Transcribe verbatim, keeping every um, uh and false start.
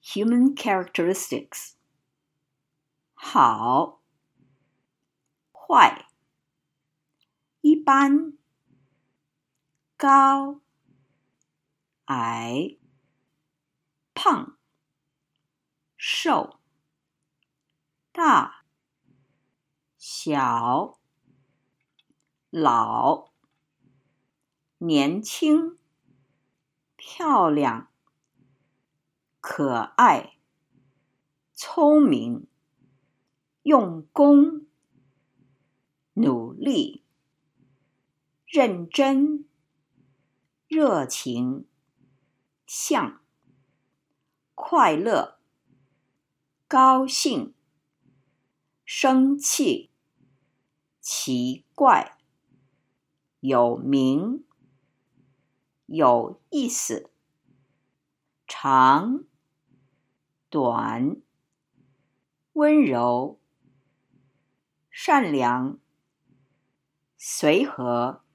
Human characteristics. 好，坏，一般，高，矮，胖，瘦，大，小，老，年轻，漂亮，可爱，聪明，用功，努力，认真，热情，像，快乐，高兴，生气，奇怪，有名，有意思，长，短，温柔，善良，随和，